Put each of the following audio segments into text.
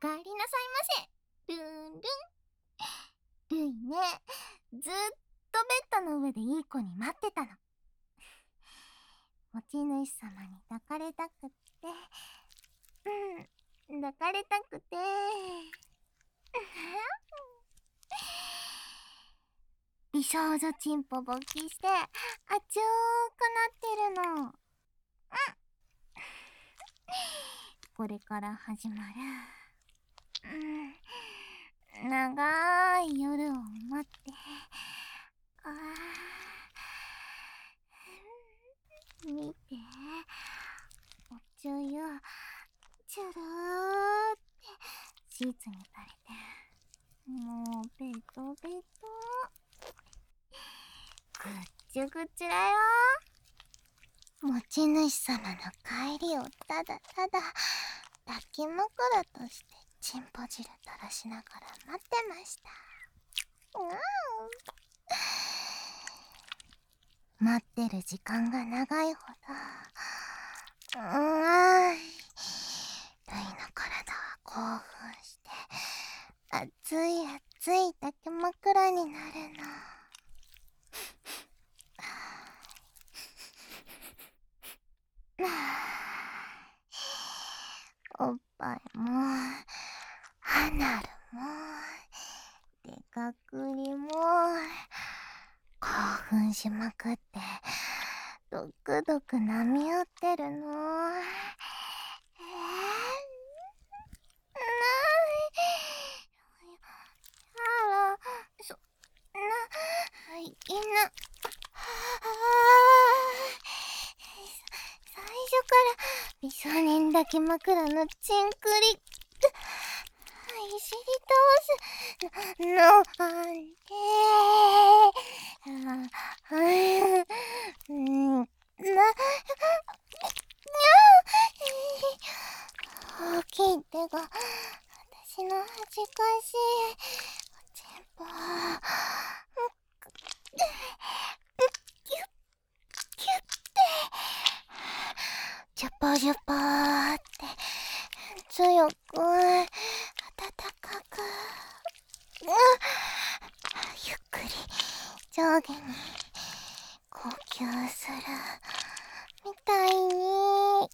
かえりなさいませ。ルンルン。ルイね、ずっとベッドの上でいい子に待ってたの。持ち主様に抱かれたくって、抱かれたくて。美少女チンポ勃起してあちょーくなってるの。これから始まる、長い夜を待って、見て、おちょゆチュルーってシーツに垂れて、もうベトベト、ぐっちゅぐっちゅだよ。持ち主様の帰りをただただ抱き枕としてチンポ汁垂らしながら待ってました。待ってる時間が長いほど、ルイの体は興奮して熱い熱い抱き枕になるの。おっぱいもアナルもでかくりも興奮しまくってドクドク波打ってるの。最初から美少年抱き枕のチンクリいじり倒すのなんて大きい手が私の恥ずかしいおちんぽキュッてジュポジュポーって強く温かくゆっくり上下に呼吸するみたいに。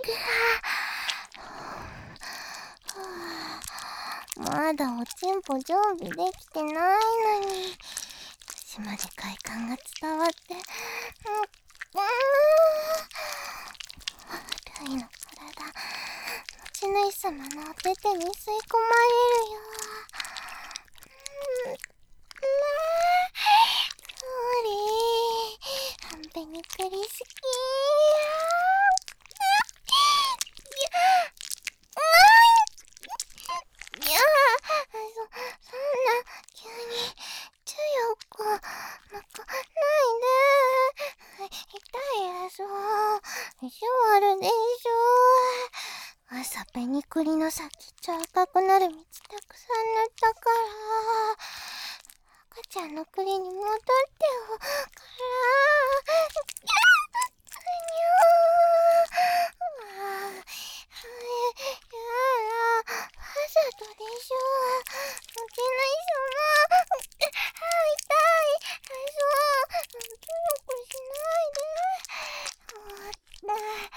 まだおちんぽ常備できてないのに私まで快感が伝わって、ルイの体持ち主様のお手手に吸い込まれるよ。はんぺにくり好き。そんな急に強く泣かないで。痛いやつ意地悪でしょ。朝ペニクリの先っちょ赤くなる道たくさん塗ったから赤ちゃんの栗に戻っておからわざとでしょ。持ち主様痛い強くしない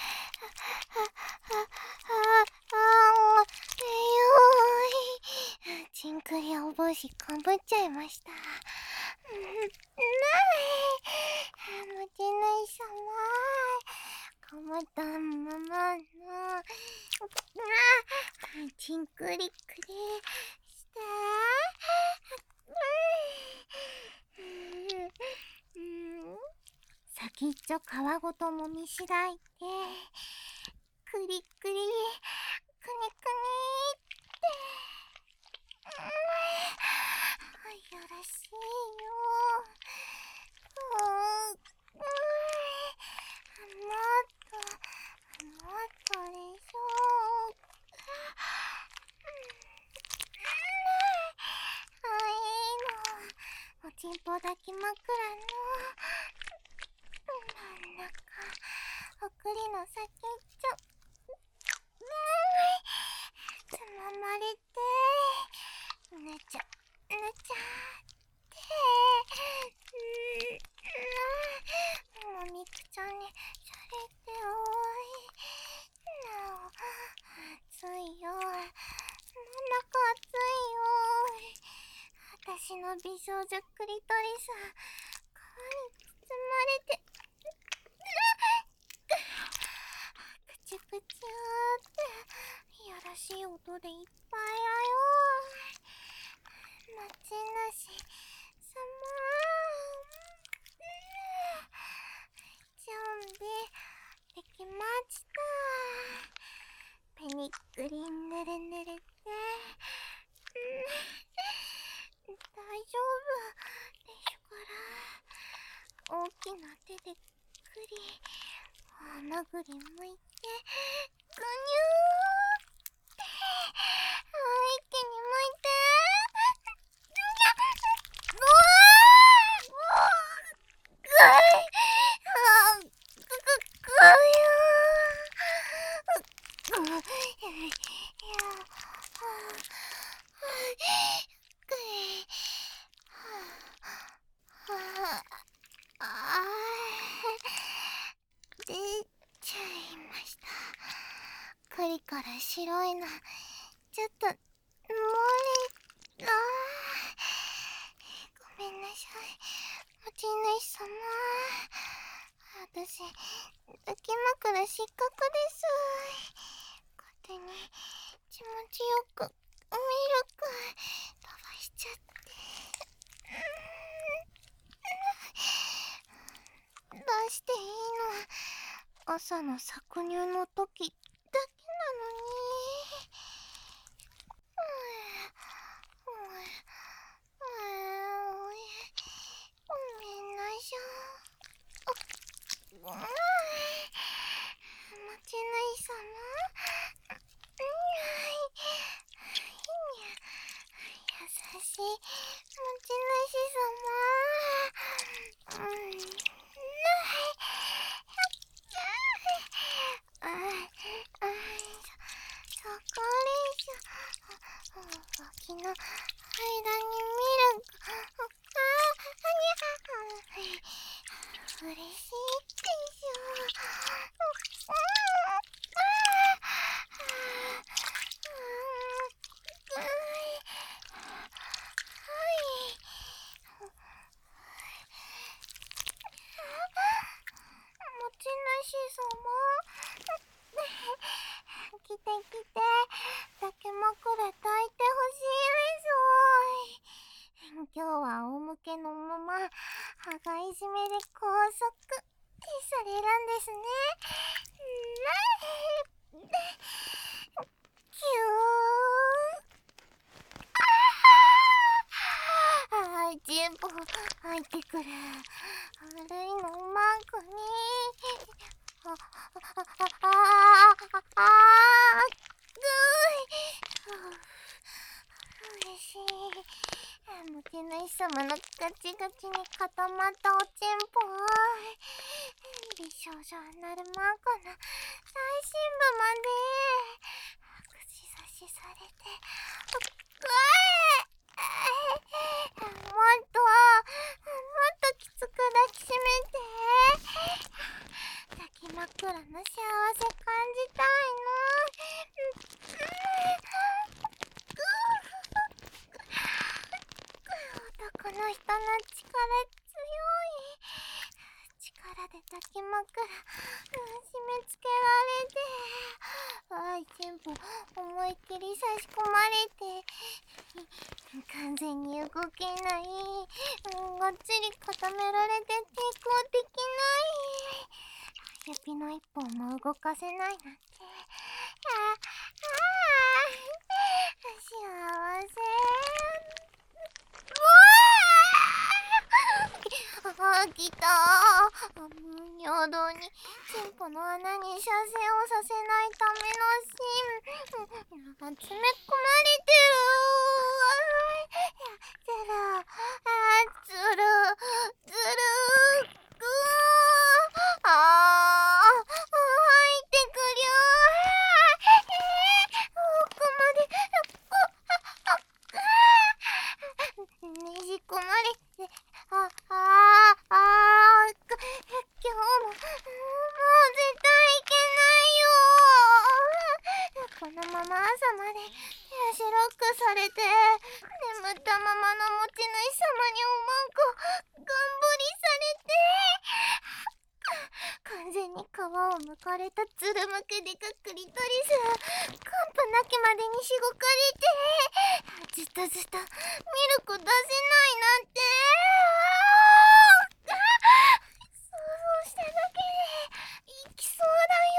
で。チンクリお帽子かぶっちゃいました。持ち主様かぶったままのチンクリクリして先っちょ皮ごともみしだいてクリクリクニクニってよろしいよ。もっとでしょ。おちんぽ抱き枕の真ん中おくりの先っちょつままれて寝ちゃってもみくちゃにされてなお暑いよ、なんだか暑いよ。私の美少女クリトリス皮に包まれてくちゅくちゅっていやらしい音でいっぱいだよ。待ちなしさま、準備できました。ペニックリンぬるぬるって大丈夫ですから、大きな手でくり甘ぐりむいてぐにゅーって一気にむいてうわーぐい出ちゃいました。栗から白いのちょっと漏れた。ごめんなさい、持ち主様。私抱き枕失格です。勝手に気持ちよくミルク飛ばしちゃって。出していいの朝の搾乳の時だけなのに。ごめんなさい。持ち主様。優しい持ち主様。そこです。脇の間にミルク。嬉しいでしょ。持ち主様。来て抱き枕抱いてほしいです。今日は仰向けのまま羽交い締めで拘束されるんですね。キュー。全部入ってくる。悪いのうまくね。嬉しい。持ち主様のガチガチに固まったおちんぽ。美少女アナルマークの最深部まで串刺しされて、もっときつく抱きしめて。抱き枕の幸せ感じたいの。男の人の力強い。力で抱き枕締め付けられて、全部思いっきり差し込まれて、完全に動けない。がっつり固められて抵抗できない。指の一本も動かせないなんて。幸せ。来た。尿道にチンポの穴に射精をさせないための芯が詰め込まれてる。ずるぐー。入ってくりゅー。奥までれて、眠ったままの持ち主様におまんこガンボリされて、完全に皮を剥かれたつるむけでかクリトリス、完膚なきまでにしごかれて、ずたずたミルク出せないなんて、想像しただけでいきそうだよ。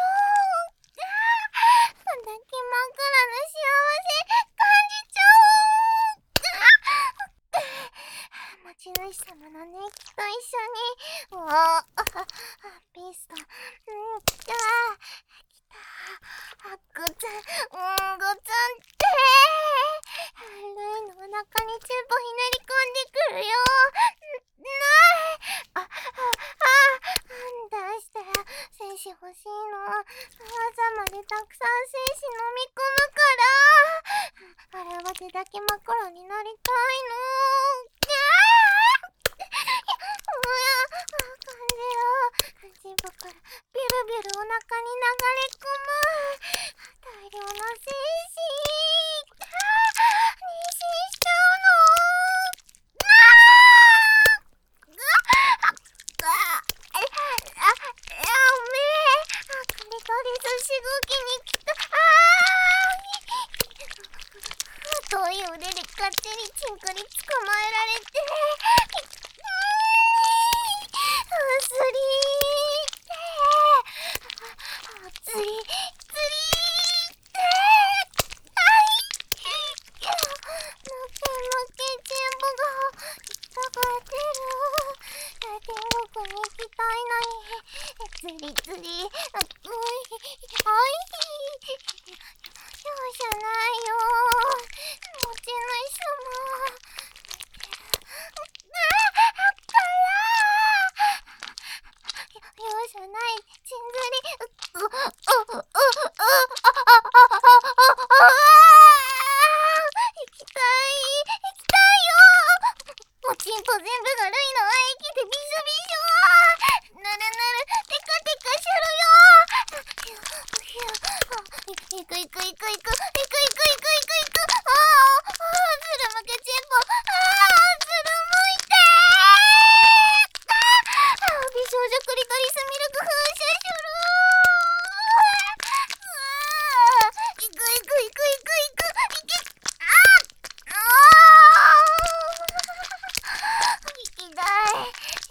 こんだけ真っ暗な幸せ感じちゃう。持ち主様の熱気と一緒に、ピスト、きた、ごつん、ごつんって、ルイのお腹にチューポひねり込んでくるよ。出して精子欲しいの。朝までたくさん精子飲み込むから。あれは手だけ真っ黒になりたいの。感じよ。口部からビルビルお腹に流れ込む大量の精子。妊娠しちゃうの。クリトリスしごきに来た。太い腕でがっちりチンコに捕まえられて、スリーって釣りってのけのけチンポが痛がってる。天国に行きたいのに釣り容赦ないよ。持ち主様。容赦ない。ちんずり。行きたいよ。おちんぽ全部がルイの愛液でびしょびしょ。ぬるぬるテカテカしろよ。いくいくいくいくいくいくいくいくいく。ずるむけちんぽ。ずるむいて。美少女クリトリスミルク噴射しろ。いくいくいくいくいくいけ。いきたい。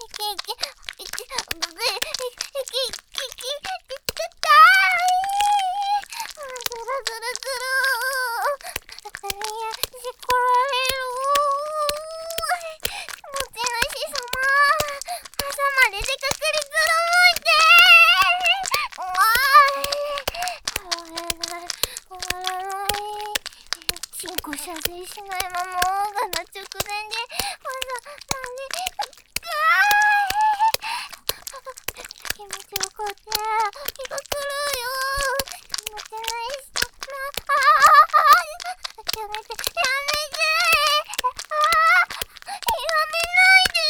射精しないままオーガの直前でなんで気持ちよかった気が狂うよ。気持ちないしやめてやめないで。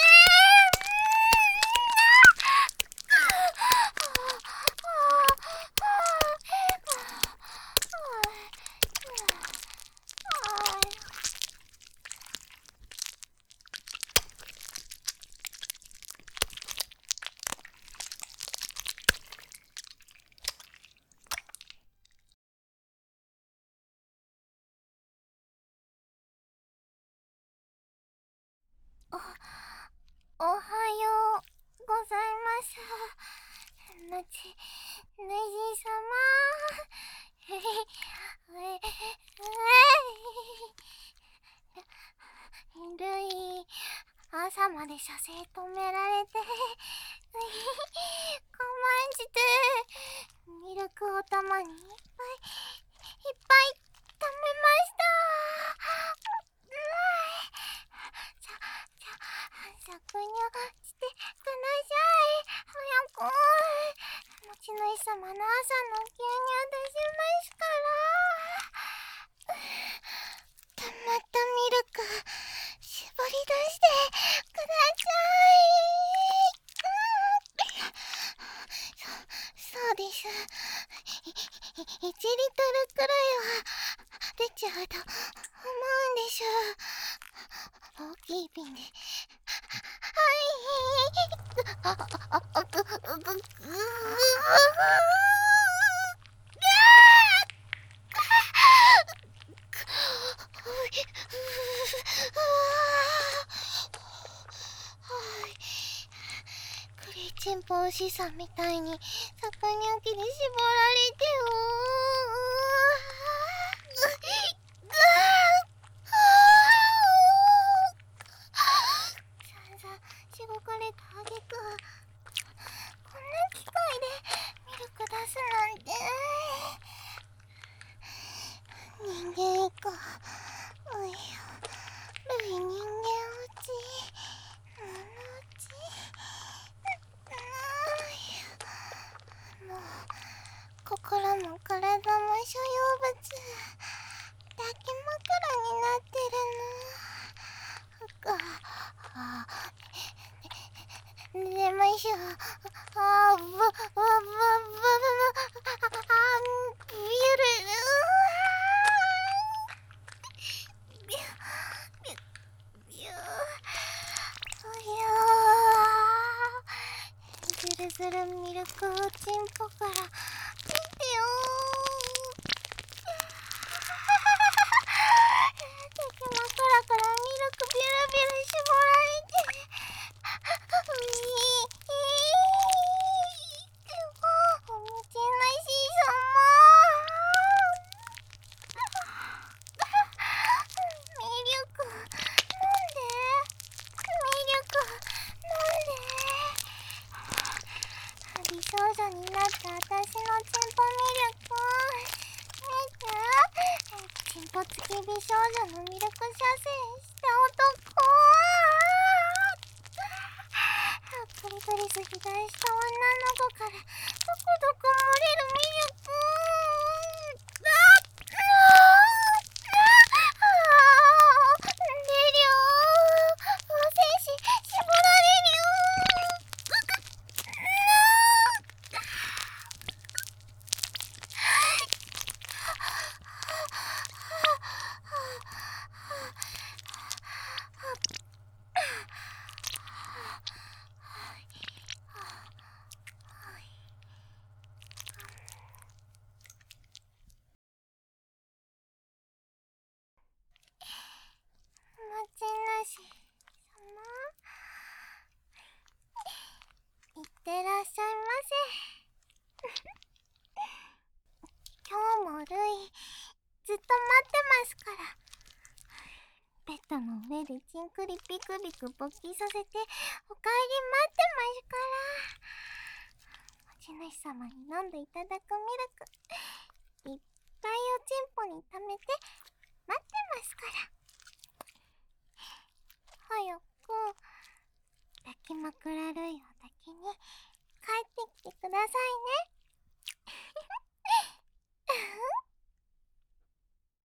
おはようございます。ぬじ様。ルイ、朝まで射精止められて、我慢してミルクをたまにいっぱい食べました。搾乳してください。早く。持ち主様の朝の牛乳出しますから。溜まったミルク絞り出してください。そうです。1リットルくらいは出ちゃうとでしょう。大きい瓶で。はい。クレイチンポおしさんみたいに魚焼きで絞られて散々しごかれたあげくこんな機械でミルク出すなんて。人間以降おいよルイ人間落ち物落ちもう心も体も所有物抱き枕になってるの。寝ましょう。ビール。ずるずるミルクおちんぽから見てよ敵枕からミルクビュルビュル絞られておもちなしさまミルクなんでミルクなんで美少女になった私のチンポミルク見てチンポ付き美少女のミルク射精した男クリトリス肥大した女の子からどこどこ漏れるミルク出るよ精子絞られるよもちなし様いってらっしゃいませ。今日もルイずっと待ってますから。ベッドの上でチンクリピクビク勃起させてお帰り待ってますから。持ち主様に飲んでいただくミルクいっぱいおちんぽに溜めて待ってますから。早く抱き枕類を抱きに帰ってきてくださいね。